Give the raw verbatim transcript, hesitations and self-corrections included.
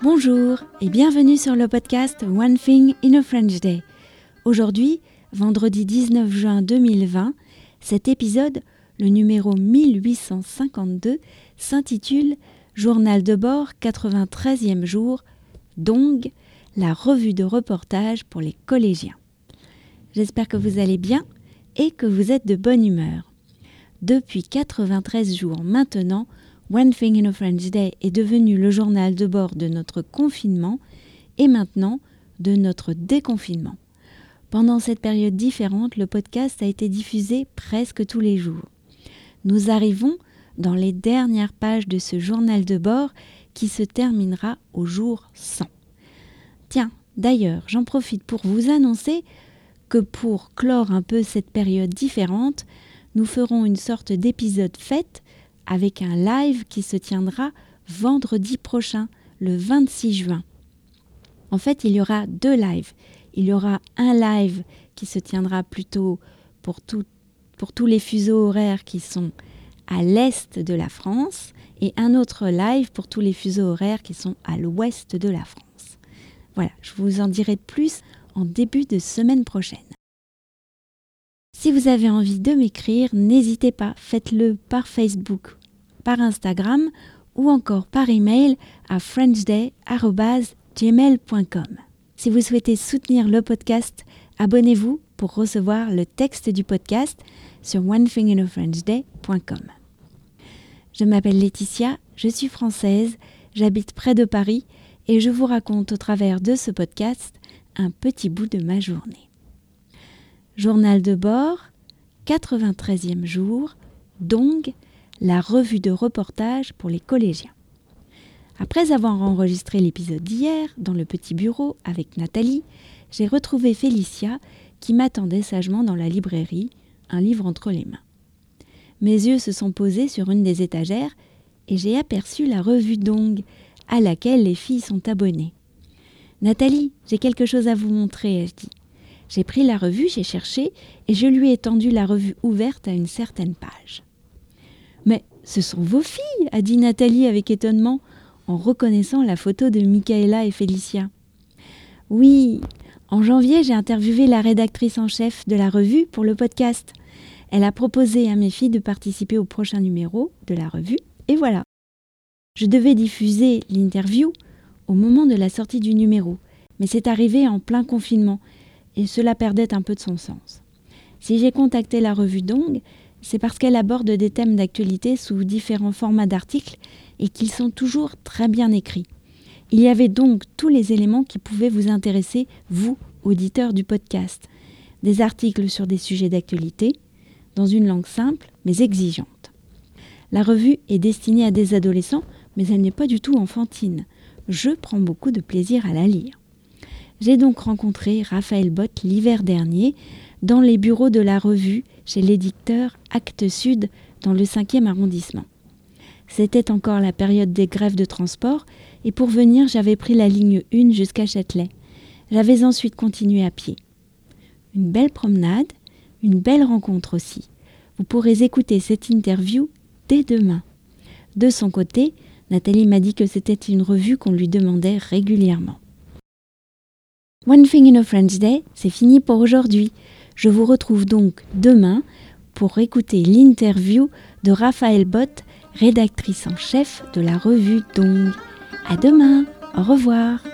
Bonjour et bienvenue sur le podcast One Thing in a French Day. Aujourd'hui, vendredi dix-neuf juin deux mille vingt, cet épisode, le numéro mille huit cent cinquante-deux, s'intitule « Journal de bord quatre-vingt-treizième jour, Dong, la revue de reportage pour les collégiens ». J'espère que vous allez bien et que vous êtes de bonne humeur. Depuis quatre-vingt-treize jours maintenant, One Thing in a French Day est devenu le journal de bord de notre confinement et maintenant de notre déconfinement. Pendant cette période différente, le podcast a été diffusé presque tous les jours. Nous arrivons dans les dernières pages de ce journal de bord qui se terminera au jour cent. Tiens, d'ailleurs, j'en profite pour vous annoncer que pour clore un peu cette période différente, nous ferons une sorte d'épisode fête avec un live qui se tiendra vendredi prochain, le vingt-six juin. En fait, il y aura deux lives. Il y aura un live qui se tiendra plutôt pour, tout, pour tous les fuseaux horaires qui sont à l'est de la France et un autre live pour tous les fuseaux horaires qui sont à l'ouest de la France. Voilà, je vous en dirai plus en début de semaine prochaine. Si vous avez envie de m'écrire, n'hésitez pas, faites-le par Facebook, par Instagram ou encore par email à frenchday arobase gmail point com. Si vous souhaitez soutenir le podcast, abonnez-vous pour recevoir le texte du podcast sur one thing in a french day point com. Je m'appelle Laetitia, je suis française, j'habite près de Paris et je vous raconte au travers de ce podcast un petit bout de ma journée. Journal de bord, quatre-vingt-treizième jour, Dong, la revue de reportage pour les collégiens. Après avoir enregistré l'épisode d'hier dans le petit bureau avec Nathalie, j'ai retrouvé Félicia qui m'attendait sagement dans la librairie, un livre entre les mains. Mes yeux se sont posés sur une des étagères et j'ai aperçu la revue Dong à laquelle les filles sont abonnées. « Nathalie, j'ai quelque chose à vous montrer », ai-je dit. J'ai pris la revue, j'ai cherché et je lui ai tendu la revue ouverte à une certaine page. « Mais ce sont vos filles !» a dit Nathalie avec étonnement en reconnaissant la photo de Michaela et Félicia. « Oui, en janvier, j'ai interviewé la rédactrice en chef de la revue pour le podcast. Elle a proposé à mes filles de participer au prochain numéro de la revue et voilà. Je devais diffuser l'interview au moment de la sortie du numéro, mais c'est arrivé en plein confinement et cela perdait un peu de son sens. Si j'ai contacté la revue Dong, c'est parce qu'elle aborde des thèmes d'actualité sous différents formats d'articles et qu'ils sont toujours très bien écrits. Il y avait donc tous les éléments qui pouvaient vous intéresser, vous, auditeurs du podcast. Des articles sur des sujets d'actualité, dans une langue simple mais exigeante. La revue est destinée à des adolescents, mais elle n'est pas du tout enfantine. Je prends beaucoup de plaisir à la lire. J'ai donc rencontré Raphaël Bott l'hiver dernier dans les bureaux de la revue chez l'éditeur Actes Sud dans le cinquième arrondissement. C'était encore la période des grèves de transport et pour venir, j'avais pris la ligne un jusqu'à Châtelet. J'avais ensuite continué à pied. Une belle promenade, une belle rencontre aussi. Vous pourrez écouter cette interview dès demain. De son côté, Nathalie m'a dit que c'était une revue qu'on lui demandait régulièrement. One Thing in a French Day, c'est fini pour aujourd'hui. Je vous retrouve donc demain pour écouter l'interview de Raphaël Bott, rédactrice en chef de la revue Dong. À demain, au revoir.